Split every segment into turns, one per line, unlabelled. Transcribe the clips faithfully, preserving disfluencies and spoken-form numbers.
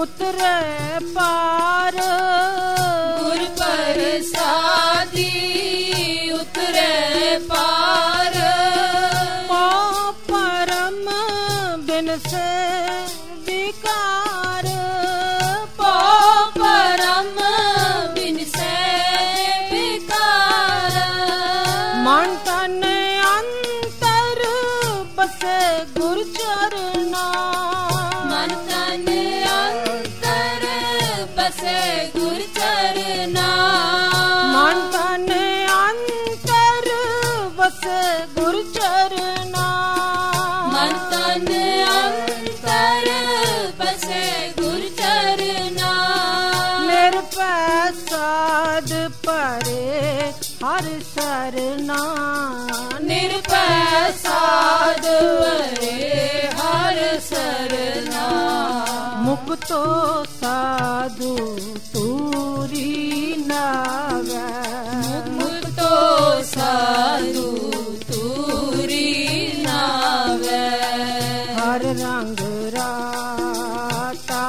उतरे पार
गुर प्रसादी उतरे पार
पाप परम बिन से विकार
पाप परम बिन से विकार
मन तन अंतर बसे गुर चरना
मन तन अंतर बसे गुर चरना
मन तन अंतर बसे गुर चरना
मन तन अंतर बसे गुर चरना
निरपै साध परे हर सरना
निरपै साध परे हर सरना
मुक्तो साधु तूरी नावे
मुक्तो साधु तूरी नावे
हर रंग राता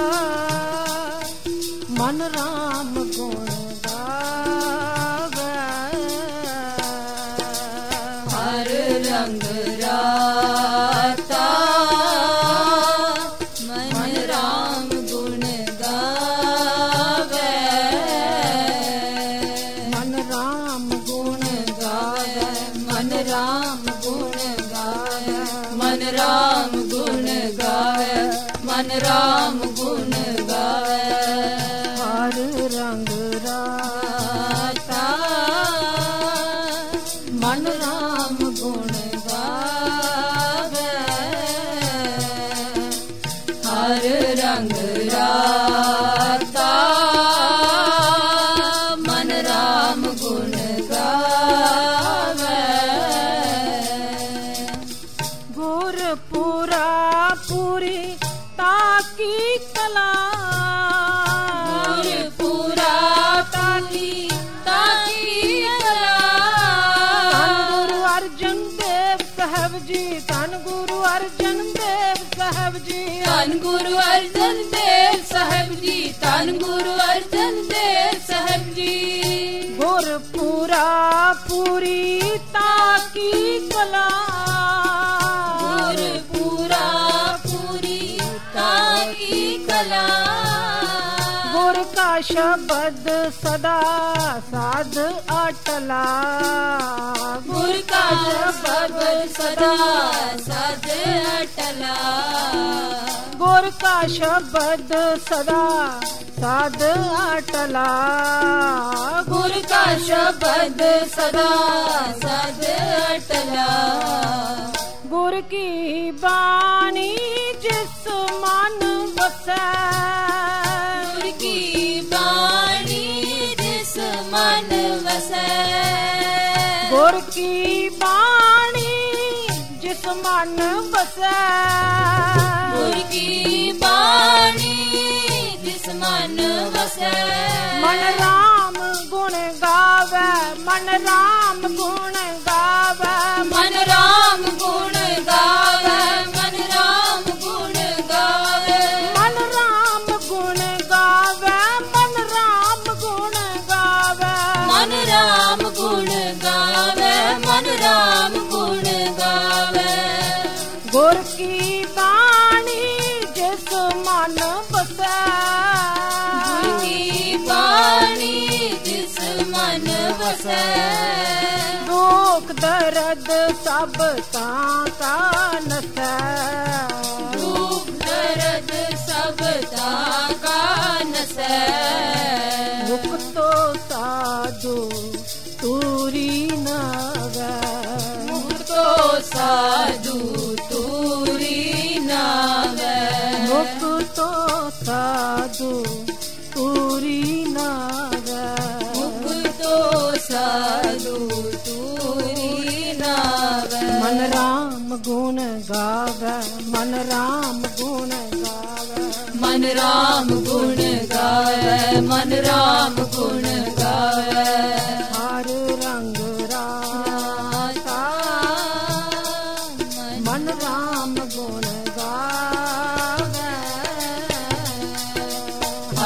मन राम गुण गावे
हर रंग राता मन राम गुण गावे
मन राम गुण गावे
मन राम गुण गावे मन राम गुण गावे मन राम गुण गावे
हर रंग राता
मन राम गुण गावे हर रंग राता मन राम गुण गावे
गुरपुरा पूरी ताकी कला
गुरपुरा ताकी ताकी कला
धन गुरु अर्जन देव साहब जी धन गुरु अर्जन देव साहब जी
धन गुरु अर्जन देव साहब जी धन गुरु अर्जन देव साहब जी
गुरपुरा पूरी ताकी कला
गुरपुरा पूरी ताकी कला
गुर का शब्द सदा साध अटला
गुर का शब्द सदा साध अटला
गुर का शब्द सदा साध अटला
गुर का शब्द सदा साध अटला
गुर की बाणी जिस मन बसै
गुर की बाणी जिस मन वसै
गुर की बाणी जिस मन बसै
गुर की बाणी जिस मन वसै
मन राम गुण गावे मन राम गुण गावे
मन राम गुण गावे मन राम गुण गावे
मन राम गुण गावे मन राम गुण गावे
मन राम गुण गावे मन राम गुण गावे
गुर की बाणी जिस मन बसै
गुर की बाणी जिस मन वसै
दुख दर्द सब ताका नसै
दुख दर्द सब ताका नसै
मुक्तो साधु तूरी नावे
मुक्तो साधु तूरी नावे
मुक्तो साधु तूरी नावे
मुक्तो साधु तूरी नावे
मन राम गुण गावे मन राम गुण गावे
मन राम गुण गावे मन राम गुण गावे
हर रंग राता मन राम गुण गावे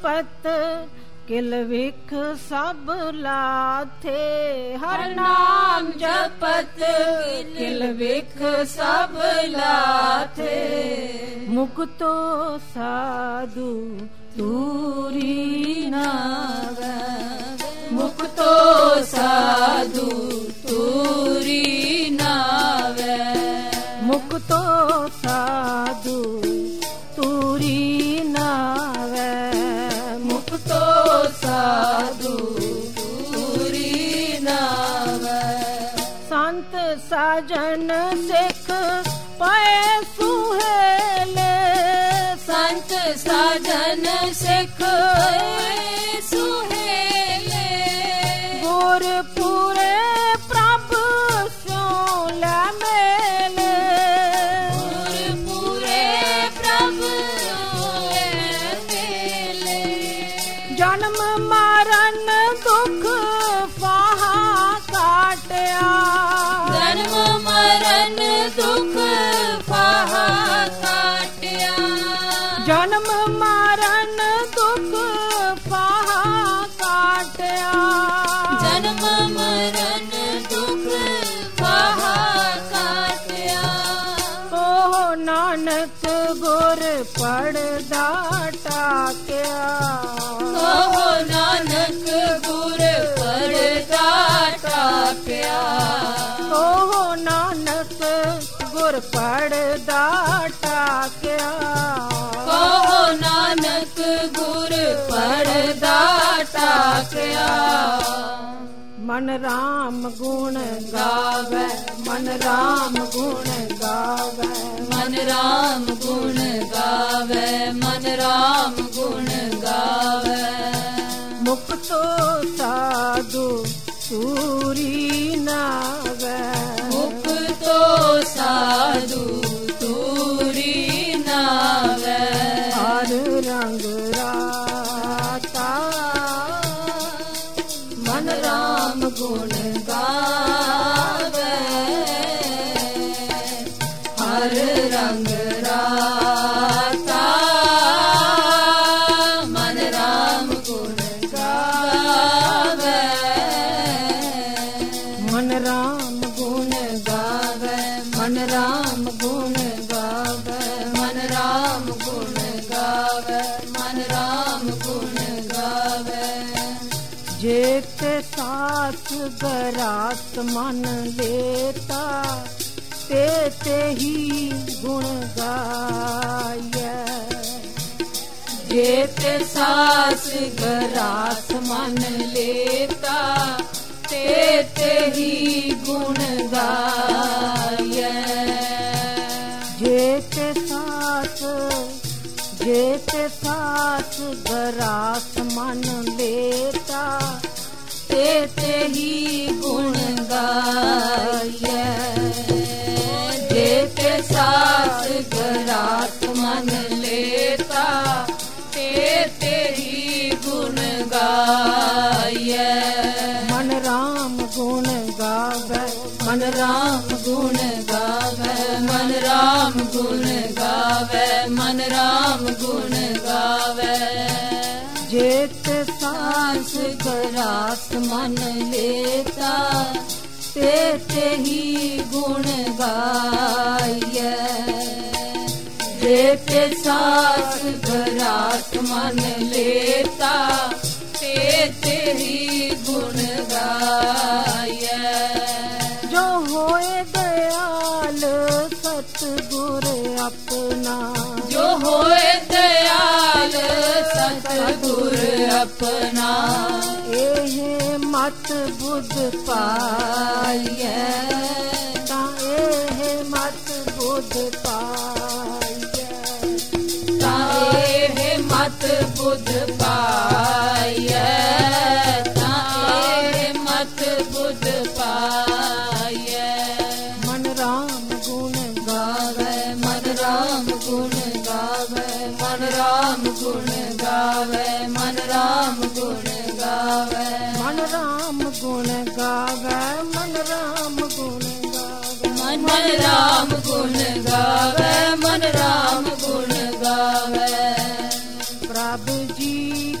ਜਪਤ ਕਿਲ ਵਿਖ ਸਭ ਲਾਥੇ। ਹਰ ਨਾਮ ਜਪਤ ਕਿਲ ਵਿਖ ਸਭ ਲਾਥੇ। ਮੁਕਤੋ ਸਾਧੂ ਤੂਰੀ ਨਾਵੈ। ਮੁਕਤੋ ਸਾਧੂ ਤੂਰੀ ਨਾਵੈ। ਮੁਕਤੋ ਸਾਧੂ ਤੂਰੀ ਨਾਵੈ। ਮੁਕਤੋ ਸਾਧੂ ਤੂਰੀ ਨਾਵੈ। ਸੰਤ ਸਾਜਨ ਸਿੱਖ ਪਏ ਸੁਹੇਲੇ। ਸੰਤ ਸਾਜਨ ਸਿੱਖ ਸੁਹੇਲੇ। ਗੁਰ ਪੂਰੇ ਪ੍ਰਭ ਸਿਉ ਲੈ ਮੇਲੇ। ਗੁਰ ਪੂਰੇ ਪ੍ਰਭ ਲੈ ਮੇਲੇ। ਜਨਮ ਮਰਨ ਦੁਖ ਫਾਹਾ ਕਾਟਿਆ। ਜਨਮ ਮਰਨ ਦੁਖ ਫਾਹਾ ਕਾਟਿਆ। ਜਨਮ ਮਰਨ ਦੁਖ ਫਾਹਾ ਕਾਟਿਆ। ਜਨਮ ਮਰਨ ਦੁਖ ਫਾਹਾ ਕਾਟਿਆ। ਉਹ ਨਾਨਕ ਗੁਰ ਪੜਦਾ ਟਾਕਿਆ। ਉਹ ਨਾਨਕ ਗੁਰ ਪੜਦਾ ਟਾਕਿਆ। ਉਹ ਨਾਨਕ ਗੁਰ ਪੜਦਾ ਟਾਕਿਆ। ਉਹ ਨਾਨਕ ਗੁਰ ਪੜਦਾ ਟਾਕਿਆ। ਮਨ ਰਾਮ ਗੁਣ ਗਾਵੇ। ਮਨ ਰਾਮ ਗੁਣ ਗਾਵੇ। ਮਨ ਰਾਮ ਗੁਣ ਗਾਵੇ। ਮਨ ਰਾਮ ਗੁਣ ਗਾਵੇ। ਮੁਕਤੋ ਸਾਧੂ ਤੂਰੀ ਨਾਵੈ। ਮੁਕਤੋ ਸਾਧੂ ਤੂਰੀ ਨਾਵੈ। ਹਰ ਰੰਗ ਰਾਤਾ ਮਨ ਰਾਮ ਗੁਣ ਗਾਵੇ। ਹਰ ਰੰਗ ਰਾਤਾ ਮਨ ਰਾਮ ਗੁਣ ਗਾਵੇ। ਮਨ ਰਾਮ ਗੁਣ ਗਾਵੇ। ਮਨ ਰਾਮ ਗੁਣ ਗਾਵੇ। ਮਨ ਰਾਮ ਗੁਣ ਗਾਵੇ। ਮਨ ਰਾਮ ਗੁਣ ਗਾਵੇ। जेत साथ गरास मन लेता ते ते ही गुण गाय। जेत सास गरास मन लेता ते ते ही गुण गाय। जेत सास जेत सास गरास मन लेता ते ते ही गुण गाय। जेत सास गरास मन लेता ते ते ही गुण गाय। मन राम गुण गावे। मन राम गुण गावे। मन राम गुण गावे। मन राम गुण गावे। जेत सास गरास मन लेता ते ते ही गुण गाय। जेत सास गरास मन लेता ते ते ही गुण गाय। जो होए दयाल सतगुर अपना। जो होए दयाल सतगुर अपना। एह मत बुध पाइए। ता एह मत बुध पाइए। ता एह मत बुध पाइए। ता एह मत बुध पाइए। मन राम गुण गावे। मन राम गुण गावे। मन राम गुण गावे। मन राम गुण गावे। मन राम गुण गावे। मन राम गुण गावे। मन राम गुण गावे। मन राम गुण गावे। प्रभु जी